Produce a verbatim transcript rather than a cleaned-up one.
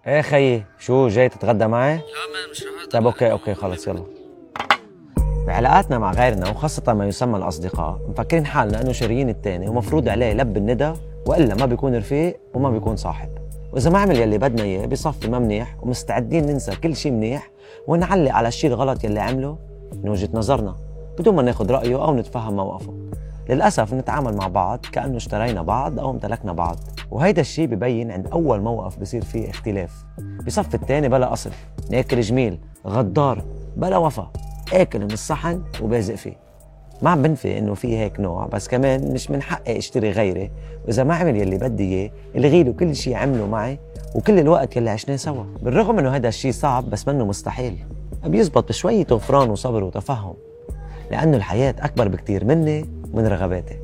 ايه خيي، شو جاي تتغدى معي؟ لا مان مش رح طيب اقدر. اوكي اوكي خلص يلا. بعلاقاتنا مع غيرنا وخاصة ما يسمى الأصدقاء مفكرين حالنا إنه شاريين التاني ومفروض عليه يلبي الندى، وإلا ما بيكون رفيق وما بيكون صاحب. وإذا ما عمل يلي بدنا إياه بصفي ما منيح، ومستعدين ننسى كل شي منيح ونعلق على الشي الغلط يلي عمله من وجهة نظرنا بدون ما ناخد رأيه أو نتفهم موقفه. للأسف نتعامل مع بعض كأنه اشترينا بعض أو امتلكنا بعض، وهيدا الشي ببين عند أول موقف بصير فيه اختلاف. بصف التاني بلا أصل، ناكل جميل، غدار، بلا وفا، اكل من الصحن وبازق فيه. ما عم بنفي انه في هيك نوع، بس كمان مش من حقي اشتري غيري، واذا ما عمل يلي بدي اياه الغي له كل شيء عمله معي وكل الوقت يلي عشناه سوا. بالرغم انه هذا الشيء صعب بس منه مستحيل، بيزبط بشوية غفران وصبر وتفهم، لانه الحياة اكبر بكتير مني ومن رغباتي.